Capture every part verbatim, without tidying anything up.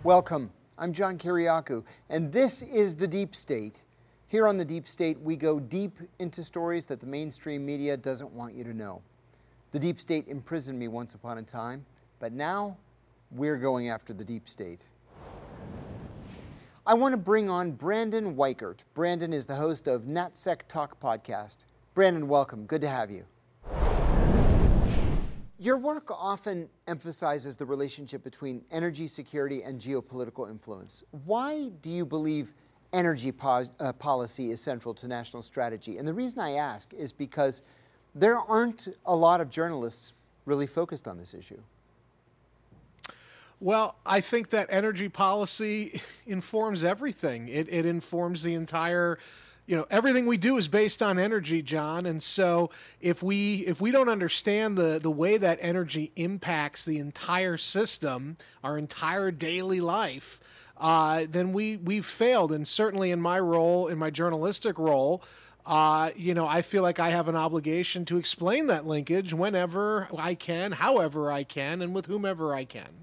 Welcome. I'm John Kiriakou, and this is The Deep State. Here on The Deep State, we go deep into stories that the mainstream media doesn't want you to know. The Deep State imprisoned me once upon a time, but now we're going after the Deep State. I want to bring on Brandon Weichert. Brandon is the host of NatSec Talk podcast. Brandon, welcome. Good to have you. Your work often emphasizes the relationship between energy security and geopolitical influence. Why do you believe energy po- uh, policy is central to national strategy? And the reason I ask is because there aren't a lot of journalists really focused on this issue. Well, I think that energy policy informs everything. It, it informs the entire, you know, everything we do is based on energy, John. And so if we if we don't understand the, the way that energy impacts the entire system, our entire daily life, uh, then we, we've failed. And certainly in my role, in my journalistic role, Uh, you know, I feel like I have an obligation to explain that linkage whenever I can, however I can, and with whomever I can.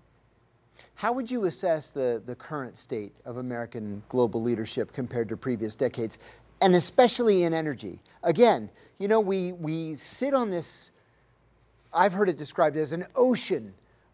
How would you assess the, the current state of American global leadership compared to previous decades, and especially in energy? Again, you know, we, we sit on this, I've heard it described as an ocean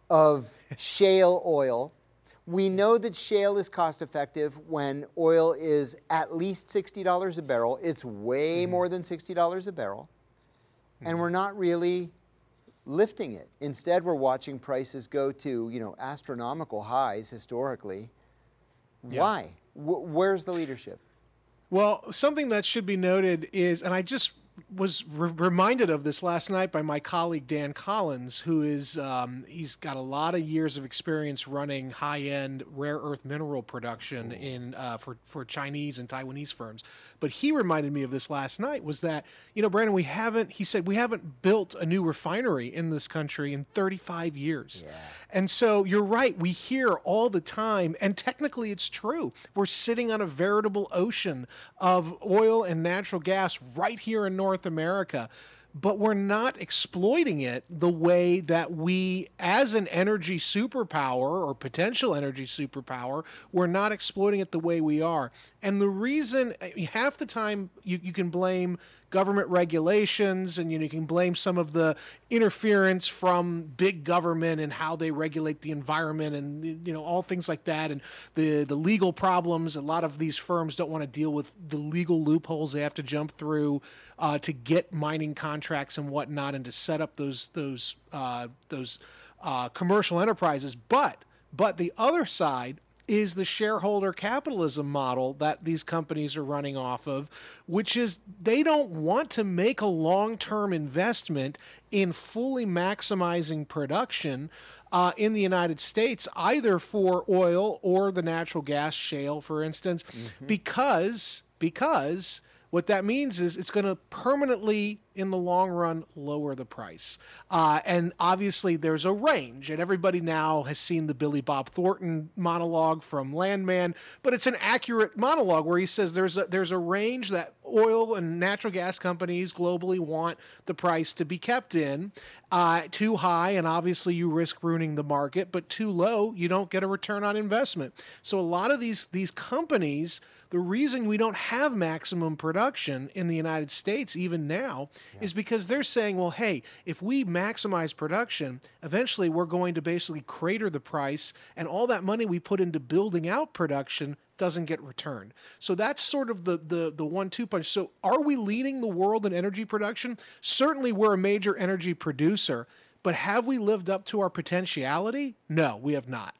of shale oil. We know that shale is cost effective when oil is at least sixty dollars a barrel. It's way mm-hmm. more than sixty dollars a barrel. Mm-hmm. And we're not really lifting it. Instead, we're watching prices go to, you know, astronomical highs historically. Yeah. Why? W- where's the leadership? Well, something that should be noted is, and I just was re- reminded of this last night by my colleague Dan Collins, who is um, he's got a lot of years of experience running high-end rare earth mineral production in uh, for for Chinese and Taiwanese firms. But he reminded me of this last night was that, you know, Brandon, we haven't. He said we haven't built a new refinery in this country in thirty-five years. Yeah. And so you're right. We hear all the time, and technically it's true. We're sitting on a veritable ocean of oil and natural gas right here in North America, but we're not exploiting it the way that we, as an energy superpower or potential energy superpower, we're not exploiting it the way we are. And the reason, half the time you, you can blame government regulations, and you know, you can blame some of the interference from big government and how they regulate the environment, and you know, all things like that, and the the legal problems. A lot of these firms don't want to deal with the legal loopholes they have to jump through uh, to get mining contracts and whatnot, and to set up those those uh, those uh, commercial enterprises. But but the other side is the shareholder capitalism model that these companies are running off of, which is they don't want to make a long-term investment in fully maximizing production uh, in the United States, either for oil or the natural gas shale, for instance, mm-hmm. because because what that means is it's going to permanently, in the long run, lower the price. Uh, and obviously there's a range, and everybody now has seen the Billy Bob Thornton monologue from Landman, but it's an accurate monologue where he says there's a, there's a range that oil and natural gas companies globally want the price to be kept in. Uh, too high, and obviously you risk ruining the market, but too low, you don't get a return on investment. So a lot of these these companies, the reason we don't have maximum production in the United States even now yeah. is because they're saying, well, hey, if we maximize production, eventually we're going to basically crater the price, and all that money we put into building out production doesn't get returned. So that's sort of the the the one two punch. So are we leading the world in energy production? Certainly we're a major energy producer, but have we lived up to our potentiality? No, we have not.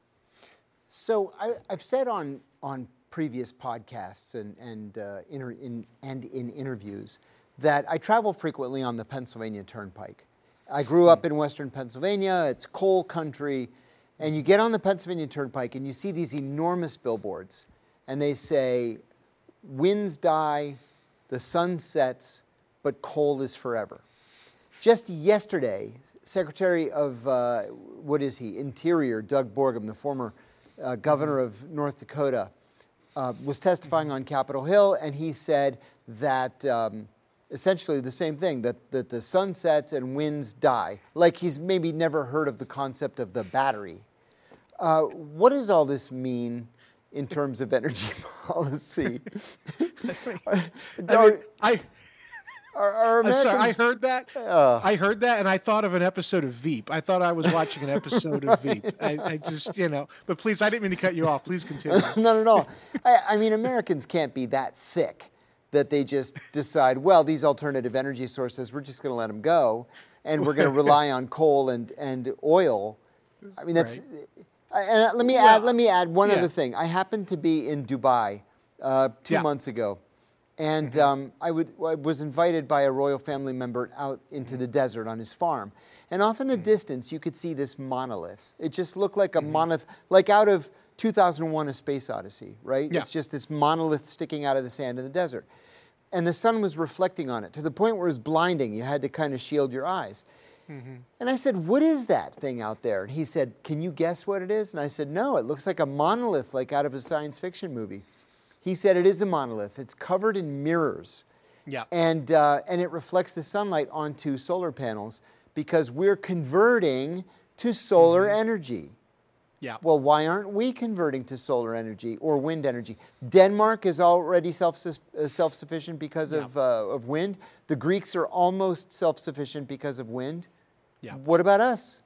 So I, I've said on on previous podcasts and and uh, inter, in and in interviews that I travel frequently on the Pennsylvania Turnpike. I grew up in Western Pennsylvania. It's coal country, and you get on the Pennsylvania Turnpike and you see these enormous billboards, and they say, "Winds die, the sun sets, but coal is forever." Just yesterday, Secretary of, uh, what is he, Interior, Doug Burgum, the former uh, governor of North Dakota, uh, was testifying on Capitol Hill, and he said that um, essentially the same thing, that, that the sun sets and winds die. Like he's maybe never heard of the concept of the battery. Uh, what does all this mean in terms of energy policy? I, Are- mean, I are- are I'm sorry, I Americans- heard that. I heard that, and I thought of an episode of Veep. I thought I was watching an episode of Veep. I, I just, you know, but please, I didn't mean to cut you off. Please continue. Not at all. I, I mean, Americans can't be that thick that they just decide, well, these alternative energy sources, we're just going to let them go, and we're going to rely on coal and, and oil. I mean, that's. Right. And let me Well, add. Let me add one yeah. other thing. I happened to be in Dubai uh, two Yeah. months ago, and Mm-hmm. um, I, would, I was invited by a royal family member out into the desert on his farm. And off in the Mm-hmm. distance, you could see this monolith. It just looked like a Mm-hmm. monolith, like out of two thousand one: A Space Odyssey, right? Yeah. It's just this monolith sticking out of the sand in the desert. And the sun was reflecting on it to the point where it was blinding. You had to kind of shield your eyes. Mm-hmm. And I said, what is that thing out there? And he said, can you guess what it is? And I said, no, it looks like a monolith, like out of a science fiction movie. He said, it is a monolith. It's covered in mirrors. Yeah. And, uh, and it reflects the sunlight onto solar panels because we're converting to solar Mm-hmm. energy. Yeah. Well, why aren't we converting to solar energy or wind energy? Denmark is already self uh, self-sufficient because of uh, of wind. The Greeks are almost self-sufficient because of wind. Yeah. What about us?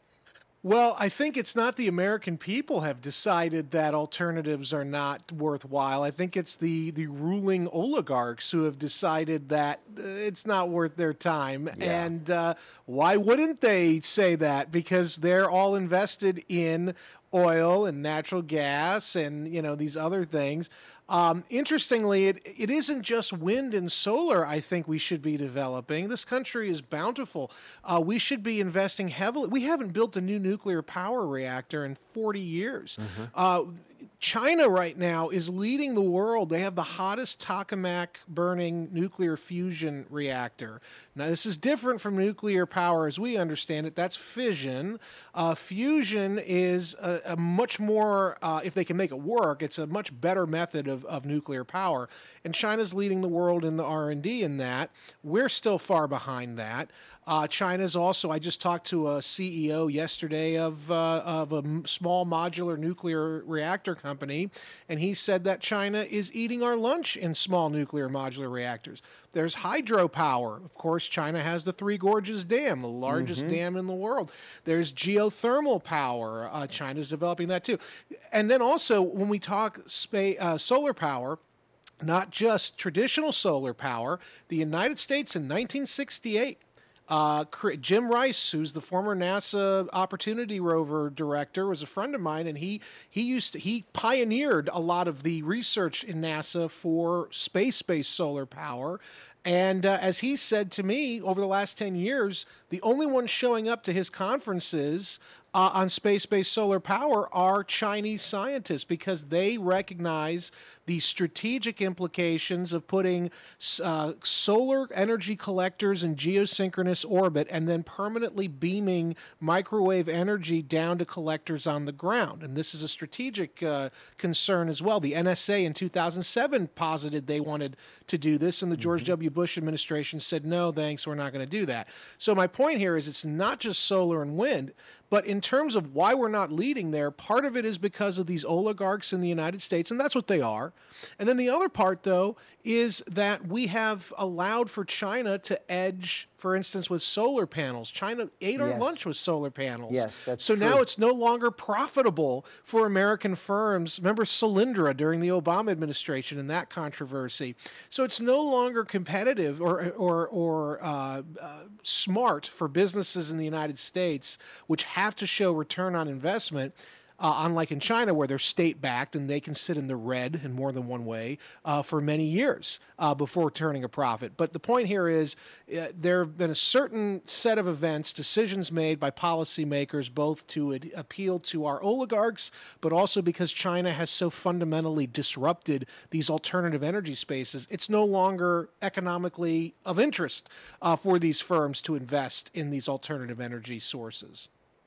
Well, I think it's not the American people have decided that alternatives are not worthwhile. I think it's the, the ruling oligarchs who have decided that uh, it's not worth their time. Yeah. And uh, why wouldn't they say that? Because they're all invested in oil and natural gas and, you know, these other things. Um, interestingly, it, it isn't just wind and solar I think we should be developing. This country is bountiful. Uh, we should be investing heavily. We haven't built a new nuclear power reactor in forty years. Mm-hmm. Uh, China right now is leading the world. They have the hottest tokamak burning nuclear fusion reactor. Now, this is different from nuclear power as we understand it. That's fission. Uh, fusion is a, a much more, uh, if they can make it work, it's a much better method of, of nuclear power. And China's leading the world in the R and D in that. We're still far behind that. Uh, China's also, I just talked to a C E O yesterday of, uh, of a m- small modular nuclear reactor company, and he said that China is eating our lunch in small nuclear modular reactors. There's hydropower. Of course, China has the Three Gorges Dam, the largest dam in the world. There's geothermal power. Uh, China's developing that too. And then also, when we talk spa- uh, solar power, not just traditional solar power, the United States in nineteen sixty-eight, Uh, Jim Rice, who's the former NASA Opportunity Rover director, was a friend of mine, and he he used to, he pioneered a lot of the research in NASA for space-based solar power. And uh, as he said to me, over the last ten years, the only ones showing up to his conferences uh, on space-based solar power are Chinese scientists because they recognize the strategic implications of putting uh, solar energy collectors in geosynchronous orbit and then permanently beaming microwave energy down to collectors on the ground. And this is a strategic uh, concern as well. The N S A in two thousand seven posited they wanted to do this, and the George W. Bush administration said, no, thanks, we're not going to do that. So my point here is it's not just solar and wind, but in terms of why we're not leading there, part of it is because of these oligarchs in the United States, and that's what they are. And then the other part, though, is that we have allowed for China to edge, for instance, with solar panels. China ate our Yes. lunch with solar panels. Yes, that's So true. now it's no longer profitable for American firms. Remember Solyndra during the Obama administration and that controversy. So it's no longer competitive or or or uh, uh, smart for businesses in the United States, which have to show return on investment. Uh, unlike in China, where they're state-backed and they can sit in the red in more than one way uh, for many years uh, before turning a profit. But the point here is uh, there have been a certain set of events, decisions made by policymakers, both to ad- appeal to our oligarchs, but also because China has so fundamentally disrupted these alternative energy spaces. It's no longer economically of interest uh, for these firms to invest in these alternative energy sources.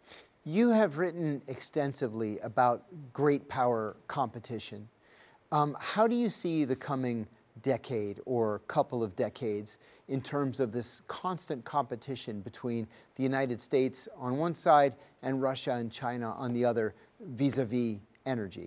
You have written extensively about great power competition. Um, how do you see the coming decade or couple of decades in terms of this constant competition between the United States on one side and Russia and China on the other, vis-a-vis energy?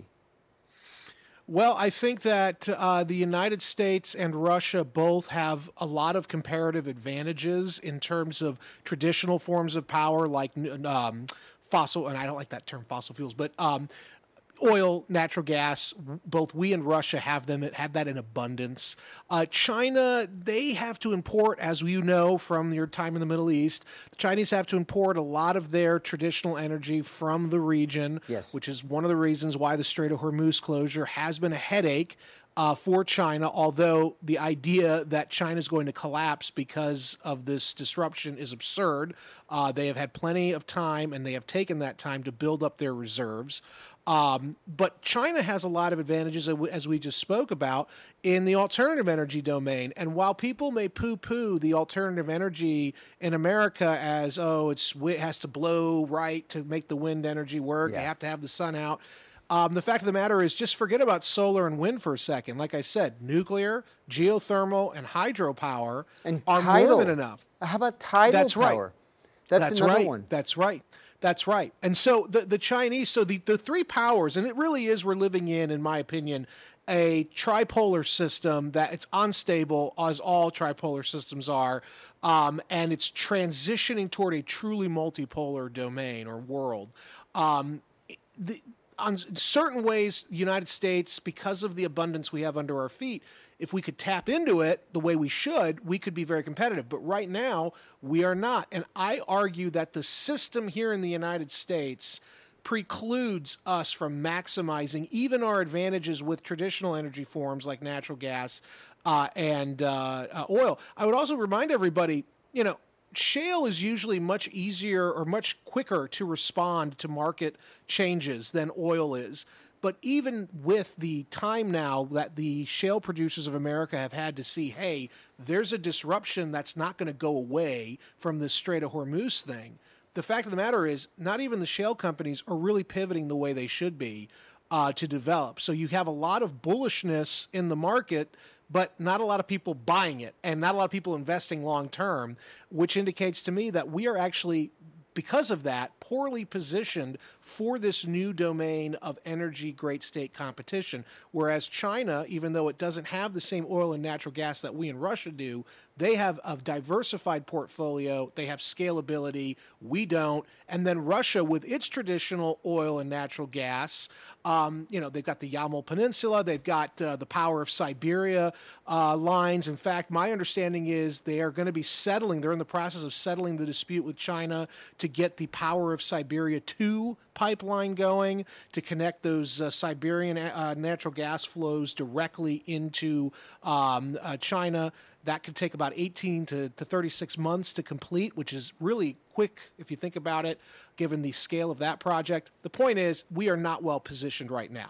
Well, I think that uh, the United States and Russia both have a lot of comparative advantages in terms of traditional forms of power, like um, fossil, and I don't like that term, fossil fuels, but um, oil, natural gas. Both we and Russia have them have that in abundance. Uh, China, they have to import, as you know from your time in the Middle East, the Chinese have to import a lot of their traditional energy from the region, yes. which is one of the reasons why the Strait of Hormuz closure has been a headache Uh, for China, although the idea that China is going to collapse because of this disruption is absurd. Uh, they have had plenty of time, and they have taken that time to build up their reserves. Um, but China has a lot of advantages, as we just spoke about, in the alternative energy domain. And while people may poo-poo the alternative energy in America as, oh, it's, it has to blow right to make the wind energy work, yeah. you have to have the sun out. Um, the fact of the matter is, just forget about solar and wind for a second. Like I said, nuclear, geothermal, and hydropower and are tidal. more than enough. How about tidal That's power? Right. That's, That's another right. one. That's right. That's right. And so the, the Chinese, so the, the three powers, and it really is, we're living in, in my opinion, a tripolar system that it's unstable, as all tripolar systems are, um, and it's transitioning toward a truly multipolar domain or world. Um, the On certain ways, the United States, because of the abundance we have under our feet, if we could tap into it the way we should, we could be very competitive. But right now, we are not. And I argue that the system here in the United States precludes us from maximizing even our advantages with traditional energy forms like natural gas uh, and uh, uh, oil. I would also remind everybody, you know, shale is usually much easier or much quicker to respond to market changes than oil is. But even with the time now that the shale producers of America have had to see, hey, there's a disruption that's not going to go away from this Strait of Hormuz thing, the fact of the matter is not even the shale companies are really pivoting the way they should be uh, to develop. So you have a lot of bullishness in the market, but not a lot of people buying it and not a lot of people investing long term, which indicates to me that we are actually, because of that, poorly positioned for this new domain of energy great state competition. Whereas China, even though it doesn't have the same oil and natural gas that we in Russia do, they have a diversified portfolio. They have scalability. We don't. And then Russia, with its traditional oil and natural gas, um, you know, they've got the Yamal Peninsula. They've got uh, the Power of Siberia uh, lines. In fact, my understanding is they are going to be settling. They're in the process of settling the dispute with China to get the Power of Siberia two pipeline going to connect those uh, Siberian uh, natural gas flows directly into um, uh, China. That could take about eighteen to thirty-six months to complete, which is really quick if you think about it, given the scale of that project. The point is, we are not well positioned right now.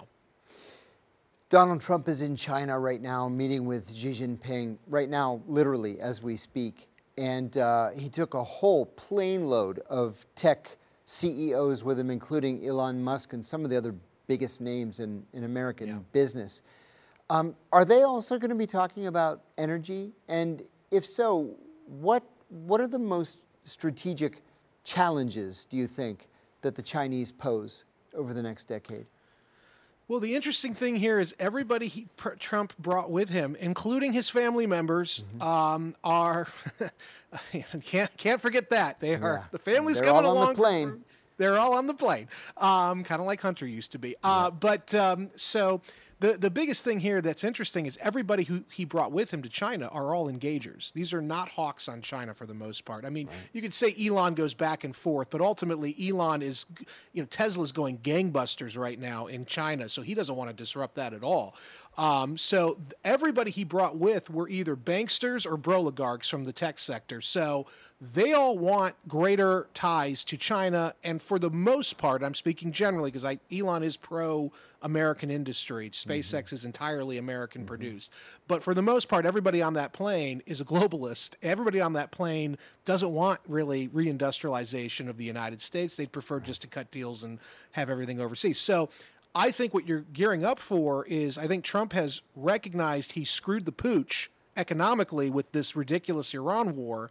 Donald Trump is in China right now, meeting with Xi Jinping right now, literally as we speak. And uh, he took a whole plane load of tech C E Os with him, including Elon Musk and some of the other biggest names in, in American Yeah. business. Um, are they also going to be talking about energy? And if so, what what are the most strategic challenges, do you think, that the Chinese pose over the next decade? Well, the interesting thing here is everybody he, Trump brought with him, including his family members, mm-hmm. um, are can't can't forget that they are yeah. the family's They're coming all along on the plane. For, they're all on the plane, um, kind of like Hunter used to be. Uh, yeah. But um, so the the biggest thing here that's interesting is everybody who he brought with him to China are all engagers. These are not hawks on China for the most part. I mean, right. You could say Elon goes back and forth, but ultimately Elon is, you know, Tesla's going gangbusters right now in China, so he doesn't want to disrupt that at all. Um, so everybody he brought with were either banksters or broligarchs from the tech sector. So they all want greater ties to China. And for the most part, I'm speaking generally because I Elon is pro-American industry. SpaceX mm-hmm. is entirely American mm-hmm. produced. But for the most part, everybody on that plane is a globalist. Everybody on that plane doesn't want really reindustrialization of the United States. They'd prefer just to cut deals and have everything overseas. So I think what you're gearing up for is I think Trump has recognized he screwed the pooch economically with this ridiculous Iran war.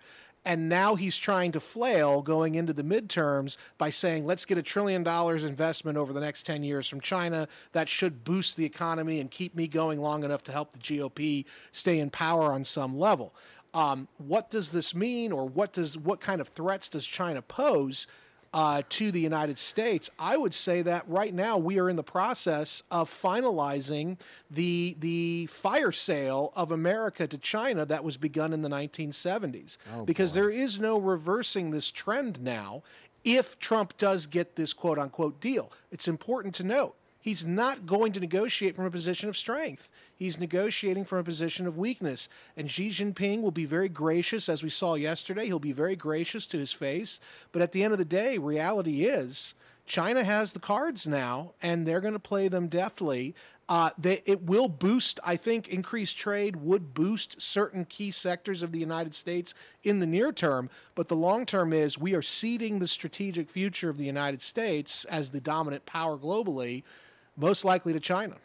And now he's trying to flail going into the midterms by saying, let's get a trillion dollars investment over the next ten years from China. That should boost the economy and keep me going long enough to help the G O P stay in power on some level. Um, what does this mean, or what does what kind of threats does China pose uh, to the United States? I would say that right now we are in the process of finalizing the the fire sale of America to China that was begun in the nineteen seventies, Oh, because boy. there is no reversing this trend now if Trump does get this quote-unquote deal. It's important to note, he's not going to negotiate from a position of strength. He's negotiating from a position of weakness. And Xi Jinping will be very gracious, as we saw yesterday. He'll be very gracious to his face. But at the end of the day, reality is China has the cards now, and they're going to play them deftly. Uh, they, it will boost, I think, increased trade would boost certain key sectors of the United States in the near term. But the long term is we are ceding the strategic future of the United States as the dominant power globally, most likely to China.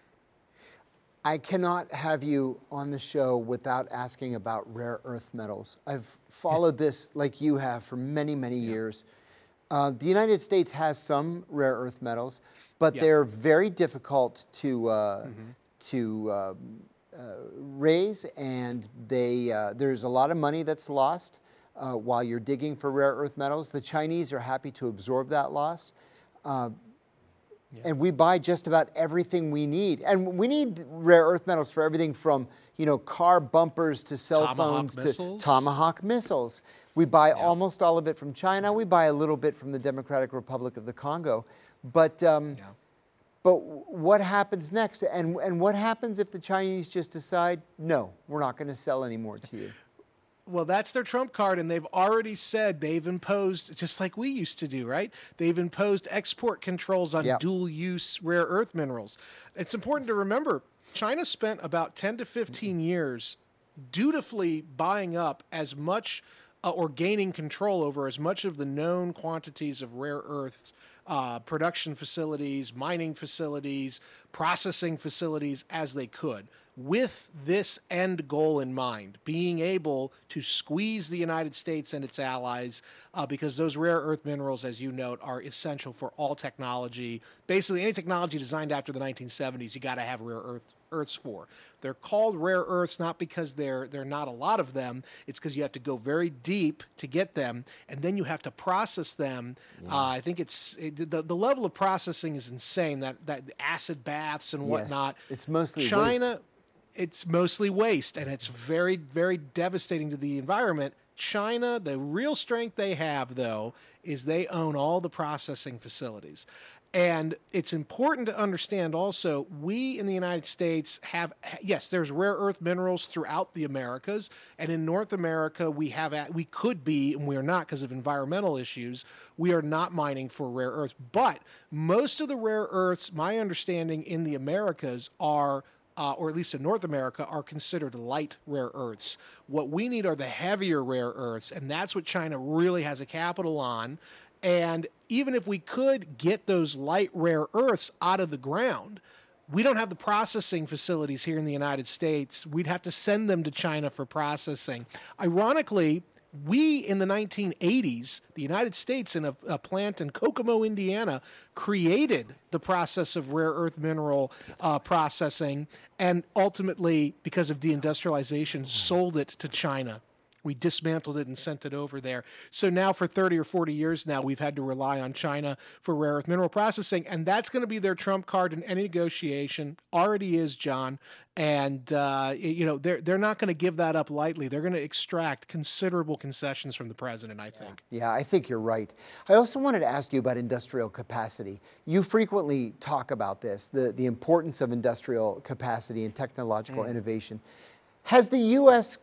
I cannot have you on the show without asking about rare earth metals. I've followed this like you have for many, many Yeah. years. Uh, the United States has some rare earth metals, but Yeah. they're very difficult to uh, Mm-hmm. to um, uh, raise, and they uh, there's a lot of money that's lost uh, while you're digging for rare earth metals. The Chinese are happy to absorb that loss. Uh, Yeah. And we buy just about everything we need. And we need rare earth metals for everything from, you know, car bumpers to cell Tomahawk phones missiles. to Tomahawk missiles. We buy Yeah. almost all of it from China. We buy a little bit from the Democratic Republic of the Congo. But um, Yeah. but what happens next? And, and what happens if the Chinese just decide, no, we're not going to sell any more to you? Well, that's their trump card, and they've already said they've imposed, just like we used to do, right? They've imposed export controls on Yep. dual-use rare earth minerals. It's important to remember, China spent about ten to fifteen years dutifully buying up as much uh, or gaining control over as much of the known quantities of rare earths, uh, production facilities, mining facilities, processing facilities as they could, with this end goal in mind, being able to squeeze the United States and its allies, uh, because those rare earth minerals, as you note, are essential for all technology. Basically, any technology designed after the nineteen seventies, you got to have rare earth earths for. They're called rare earths not because they're they're not a lot of them. It's because you have to go very deep to get them, and then you have to process them. Uh, I think it's it, the the level of processing is insane. That that acid baths and whatnot. Yes, it's mostly China. waste. It's mostly waste, and it's very very devastating to the environment. China, the real strength they have, though, is they own all the processing facilities. And it's important to understand also, we in the United States have, yes, there's rare earth minerals throughout the Americas. And in North America, we have, we could be, and we're not because of environmental issues, we are not mining for rare earths. But most of the rare earths, my understanding in the Americas are Uh, or at least in North America, are considered light rare earths. What we need are the heavier rare earths, and that's what China really has a capital on. And even if we could get those light rare earths out of the ground, we don't have the processing facilities here in the United States. We'd have to send them to China for processing. Ironically, we in the nineteen eighties, the United States in a, a plant in Kokomo, Indiana, created the process of rare earth mineral uh, processing, and ultimately, because of deindustrialization, sold it to China. We dismantled it and sent it over there. So now for thirty or forty years now, we've had to rely on China for rare earth mineral processing, and that's going to be their trump card in any negotiation. Already is, John. And, uh, you know, they're, they're not going to give that up lightly. They're going to extract considerable concessions from the president, I think. Yeah, I think you're right. I also wanted to ask you about industrial capacity. You frequently talk about this, the, the importance of industrial capacity and technological mm. innovation. Has the U S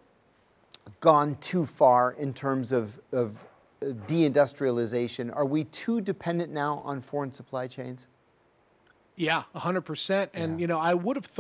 gone too far in terms of, of deindustrialization? Are we too dependent now on foreign supply chains? Yeah, one hundred percent. And, Yeah. you know, I would have thought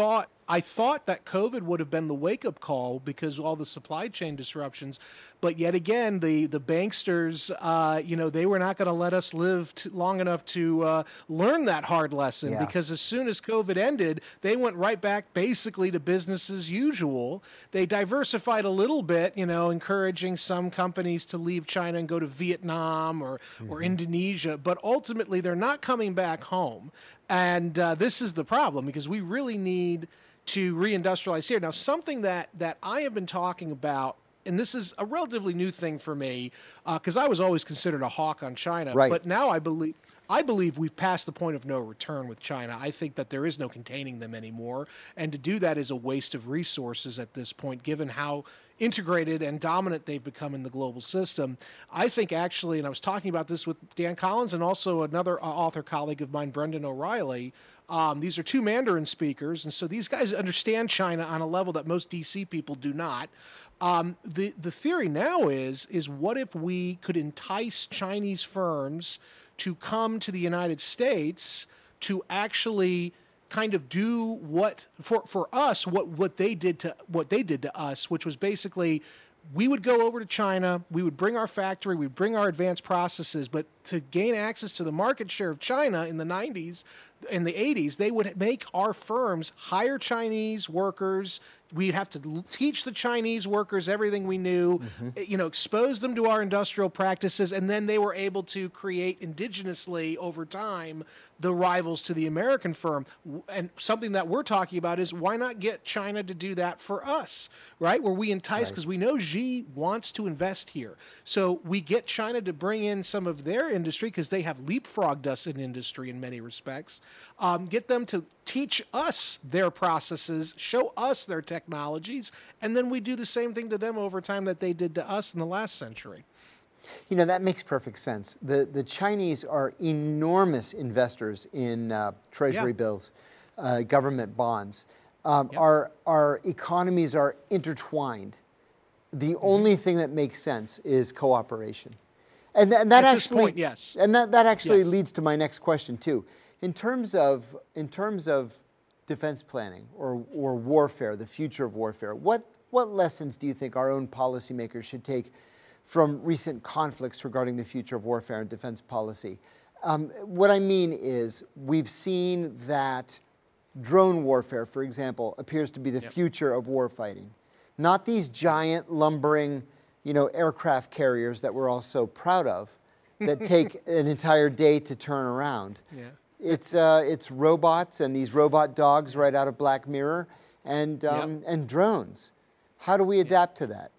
I thought that COVID would have been the wake-up call because of all the supply chain disruptions, but yet again, the the banksters, uh, you know, they were not going to let us live t- long enough to uh, learn that hard lesson Yeah. because as soon as COVID ended, they went right back basically to business as usual. They diversified a little bit, you know, encouraging some companies to leave China and go to Vietnam or mm-hmm. or Indonesia, but ultimately they're not coming back home, and uh, this is the problem because we really need to reindustrialize here. Now, something that, that I have been talking about, and this is a relatively new thing for me, because uh, I was always considered a hawk on China, right. but now I believe I believe we've passed the point of no return with China. I think that there is no containing them anymore, and to do that is a waste of resources at this point, given how integrated and dominant they've become in the global system. I think actually, and I was talking about this with Dan Collins and also another uh, author colleague of mine, Brendan O'Reilly. Um, these are two Mandarin speakers, and so these guys understand China on a level that most D C people do not. Um, the the theory now is is what if we could entice Chinese firms to come to the United States to actually kind of do what for for us what what they did to what they did to us, which was basically we would go over to China, we would bring our factory, we'd bring our advanced processes, but to gain access to the market share of China in the nineties, in the eighties, they would make our firms hire Chinese workers. We'd have to teach the Chinese workers everything we knew, mm-hmm. you know, expose them to our industrial practices, and then they were able to create indigenously over time the rivals to the American firm. And something that we're talking about is why not get China to do that for us, right? Where we entice, because right. we know Xi wants to invest here. So we get China to bring in some of their industry because they have leapfrogged us in industry in many respects. Um, get them to teach us their processes, show us their technologies, and then we do the same thing to them over time that they did to us in the last century. You know, that makes perfect sense. The the Chinese are enormous investors in uh, treasury yeah. bills, uh, government bonds. Um, yep. Our our economies are intertwined. The mm-hmm. only thing that makes sense is cooperation. And, th- and that At actually, this point, yes. And that, that actually yes. leads to my next question too. In terms of in terms of defense planning or or warfare, the future of warfare, what what lessons do you think our own policymakers should take from recent conflicts regarding the future of warfare and defense policy? Um, what I mean is we've seen that drone warfare, for example, appears to be the yep. future of warfighting. Not these giant lumbering, you know, aircraft carriers that we're all so proud of that take an entire day to turn around. Yeah. It's uh, it's robots and these robot dogs right out of Black Mirror and um, yep. and drones. How do we adapt to that?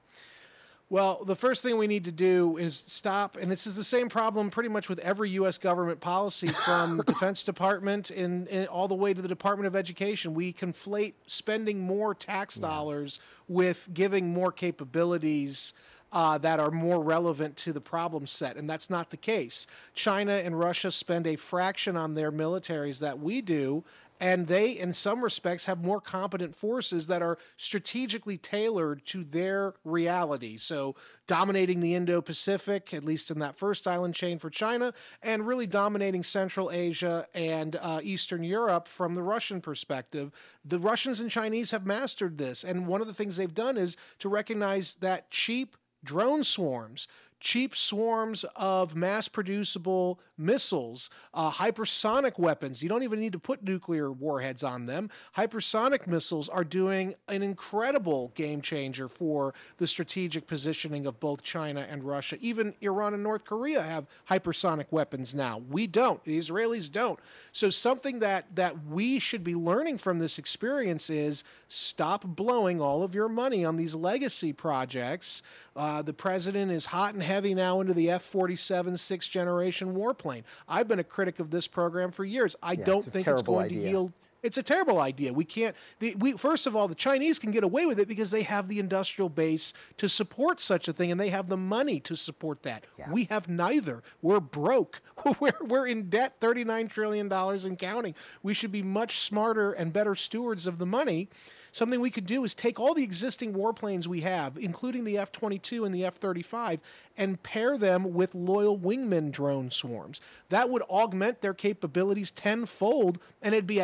Well, the first thing we need to do is stop, and this is the same problem pretty much with every U S government policy from the Defense Department and, and all the way to the Department of Education. We conflate spending more tax yeah. dollars with giving more capabilities Uh, that are more relevant to the problem set, and that's not the case. China and Russia spend a fraction on their militaries that we do, and they, in some respects, have more competent forces that are strategically tailored to their reality. So dominating the Indo-Pacific, at least in that first island chain for China, and really dominating Central Asia and uh, Eastern Europe from the Russian perspective. The Russians and Chinese have mastered this, and one of the things they've done is to recognize that cheap drone swarms, cheap swarms of mass-producible missiles, uh, hypersonic weapons. You don't even need to put nuclear warheads on them. Hypersonic missiles are doing an incredible game changer for the strategic positioning of both China and Russia. Even Iran and North Korea have hypersonic weapons now. We don't. The Israelis don't. So something that, that we should be learning from this experience is stop blowing all of your money on these legacy projects. Uh, the president is hot and heavy now into the F forty-seven sixth generation warplane. I've been a critic of this program for years. I yeah, don't it's think it's going idea. to yield. It's a terrible idea. We can't. The, we first of all, the Chinese can get away with it because they have the industrial base to support such a thing, and they have the money to support that. Yeah. We have neither. We're broke. We're we're in debt, thirty-nine trillion dollars and counting. We should be much smarter and better stewards of the money. Something we could do is take all the existing warplanes we have, including the F twenty-two and the F thirty-five, and pair them with loyal wingman drone swarms. That would augment their capabilities tenfold, and it'd be a hell of a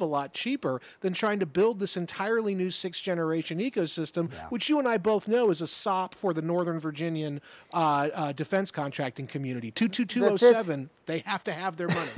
a lot cheaper than trying to build this entirely new sixth-generation ecosystem, Yeah. which you and I both know is a sop for the Northern Virginian uh, uh, defense contracting community. two two two oh seven, they have to have their money.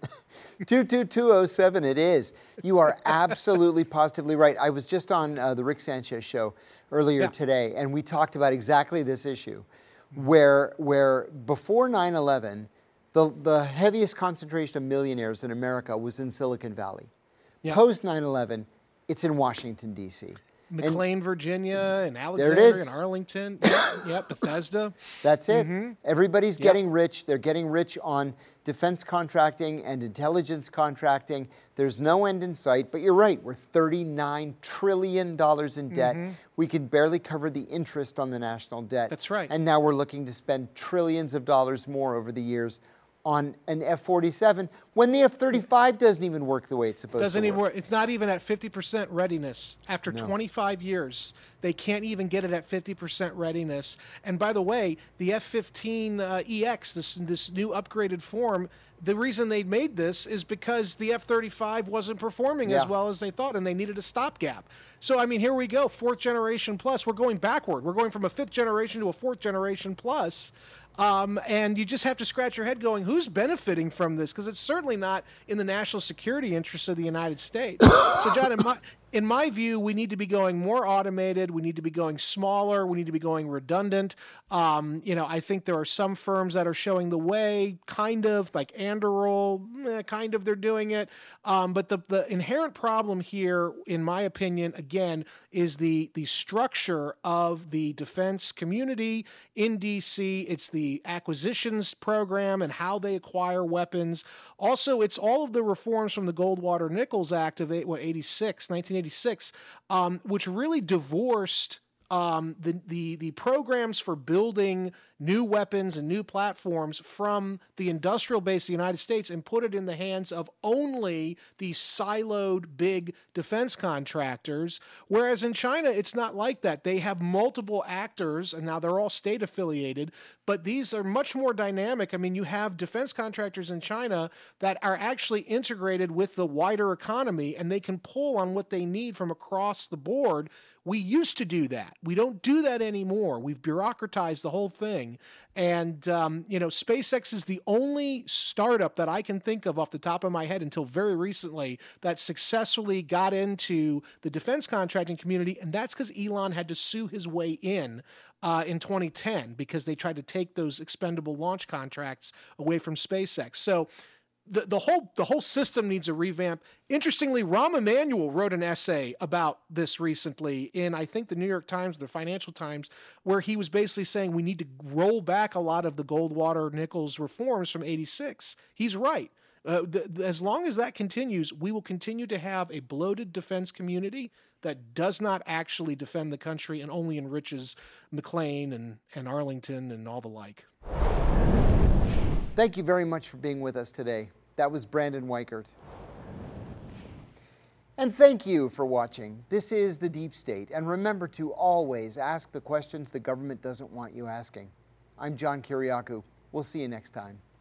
two two two oh seven it is. You are absolutely positively right. I was just on uh, the Rick Sanchez show earlier Yeah. today, and we talked about exactly this issue, where where before nine eleven, the, the heaviest concentration of millionaires in America was in Silicon Valley. Yeah. Post nine eleven, it's in Washington, D C McLean, Virginia, and There Alexander, it is. and Arlington. Yep, yep, Bethesda. That's it. Everybody's Yep. getting rich. They're getting rich on defense contracting and intelligence contracting. There's no end in sight, but you're right. We're thirty-nine trillion dollars in debt. We can barely cover the interest on the national debt. That's right. And now we're looking to spend trillions of dollars more over the years on an F forty-seven when the F thirty-five doesn't even work the way it's supposed Doesn't to even work. work. It's not even at fifty percent readiness. After No. twenty-five years, they can't even get it at fifty percent readiness. And by the way, the F fifteen uh, E X, this this new upgraded form, the reason they made this is because the F thirty-five wasn't performing as Yeah. well as they thought, and they needed a stopgap. So, I mean, here we go, fourth generation plus. We're going backward. We're going from a fifth generation to a fourth generation plus. Um, and you just have to scratch your head going, who's benefiting from this? Because it's certainly not in the national security interests of the United States. So, John, in my, in my view, we need to be going more automated. We need to be going smaller. We need to be going redundant. Um, you know, I think there are some firms that are showing the way, kind of, like Anduril, eh, kind of they're doing it. Um, but the, the inherent problem here, in my opinion, again, is the, the structure of the defense community in D C. It's the acquisitions program and how they acquire weapons. Also, it's all of the reforms from the Goldwater-Nichols Act of eight, what, eighty-six, nineteen eighty-six, um, which really divorced um, the, the, the programs for building new weapons and new platforms from the industrial base of the United States and put it in the hands of only these siloed big defense contractors. Whereas in China, it's not like that. They have multiple actors, and now they're all state affiliated, but these are much more dynamic. I mean, you have defense contractors in China that are actually integrated with the wider economy, and they can pull on what they need from across the board. We used to do that. We don't do that anymore. We've bureaucratized the whole thing. And, um, you know, SpaceX is the only startup that I can think of off the top of my head until very recently that successfully got into the defense contracting community. And that's because Elon had to sue his way in uh, in twenty ten because they tried to take those expendable launch contracts away from SpaceX. So, The, the whole the whole system needs a revamp. Interestingly, Rahm Emanuel wrote an essay about this recently in, I think, the New York Times, the Financial Times, where he was basically saying we need to roll back a lot of the Goldwater-Nichols reforms from eighty-six. He's right. Uh, the, the, as long as that continues, we will continue to have a bloated defense community that does not actually defend the country and only enriches McLean and, and Arlington and all the like. Thank you very much for being with us today. That was Brandon Weichert. And thank you for watching. This is The Deep State. And remember to always ask the questions the government doesn't want you asking. I'm John Kiriakou. We'll see you next time.